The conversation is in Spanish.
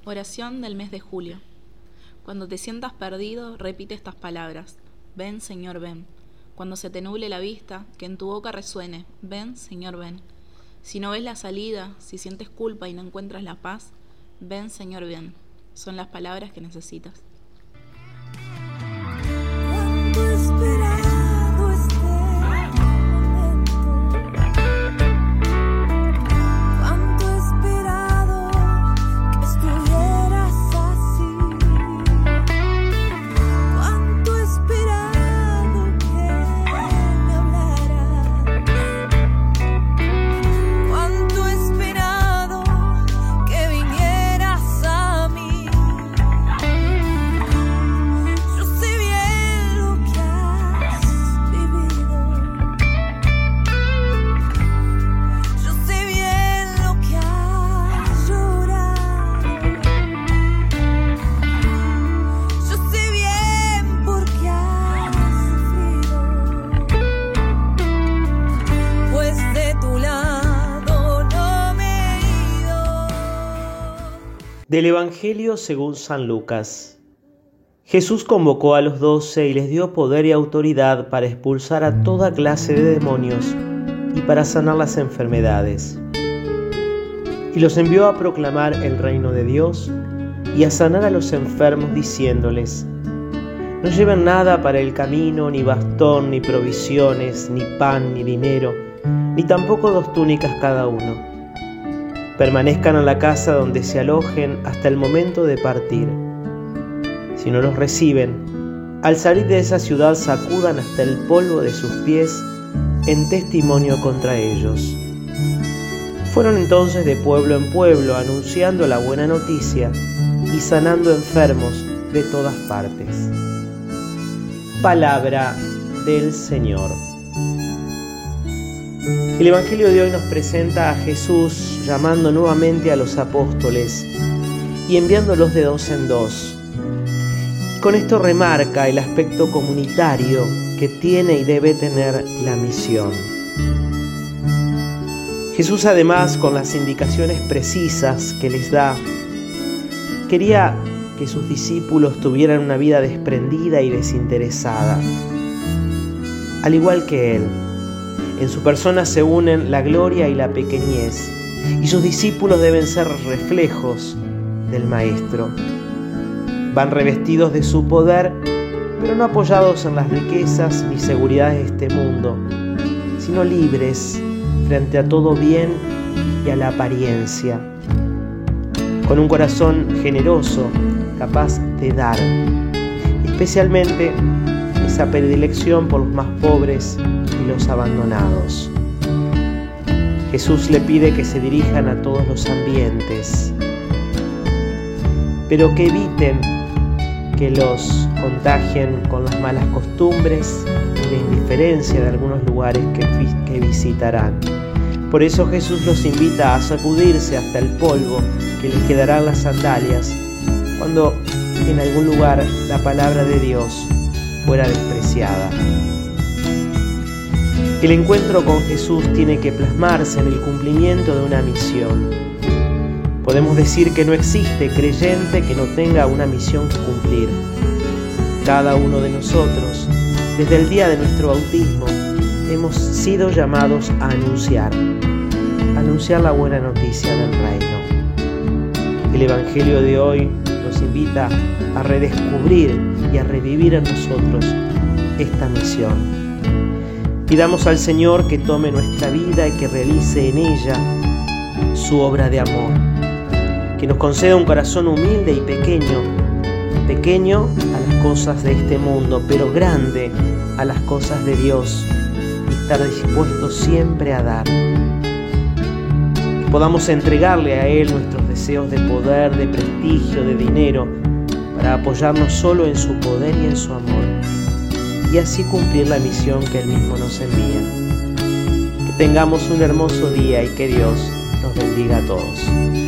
Oración del mes de julio. Cuando te sientas perdido, repite estas palabras. Ven, Señor, ven. Cuando se te nuble la vista, que en tu boca resuene. Ven, Señor, ven. Si no ves la salida, si sientes culpa y no encuentras la paz, ven, Señor, ven. Son las palabras que necesitas. Del Evangelio según San Lucas. Jesús convocó a los 12 y les dio poder y autoridad para expulsar a toda clase de demonios y para sanar las enfermedades. Y los envió a proclamar el reino de Dios y a sanar a los enfermos, diciéndoles: no lleven nada para el camino, ni bastón, ni provisiones, ni pan, ni dinero, ni tampoco 2 túnicas cada uno. Permanezcan en la casa donde se alojen hasta el momento de partir. Si no los reciben, al salir de esa ciudad sacudan hasta el polvo de sus pies en testimonio contra ellos. Fueron entonces de pueblo en pueblo anunciando la buena noticia y sanando enfermos de todas partes. Palabra del Señor. El Evangelio de hoy nos presenta a Jesús llamando nuevamente a los apóstoles y enviándolos de 2 en 2. Con esto remarca el aspecto comunitario que tiene y debe tener la misión. Jesús, además, con las indicaciones precisas que les da, quería que sus discípulos tuvieran una vida desprendida y desinteresada, al igual que Él. En su persona se unen la gloria y la pequeñez, y sus discípulos deben ser reflejos del Maestro. Van revestidos de su poder, pero no apoyados en las riquezas ni seguridades de este mundo, sino libres frente a todo bien y a la apariencia, con un corazón generoso, capaz de dar, especialmente esa predilección por los más pobres y los abandonados. Jesús le pide que se dirijan a todos los ambientes, pero que eviten que los contagien con las malas costumbres y la indiferencia de algunos lugares que visitarán. Por eso Jesús los invita a sacudirse hasta el polvo que les quedará en las sandalias cuando en algún lugar la palabra de Dios fuera despreciada. El encuentro con Jesús tiene que plasmarse en el cumplimiento de una misión. Podemos decir que no existe creyente que no tenga una misión que cumplir. Cada uno de nosotros, desde el día de nuestro bautismo, hemos sido llamados a anunciar la buena noticia del reino. El Evangelio de hoy nos invita a redescubrir y a revivir en nosotros esta misión. Pidamos al Señor que tome nuestra vida y que realice en ella su obra de amor, que nos conceda un corazón humilde y pequeño a las cosas de este mundo, pero grande a las cosas de Dios, y estar dispuestos siempre a dar. Que podamos entregarle a Él nuestros deseos de poder, de prestigio, de dinero, para apoyarnos solo en su poder y en su amor, y así cumplir la misión que Él mismo nos envía. Que tengamos un hermoso día y que Dios nos bendiga a todos.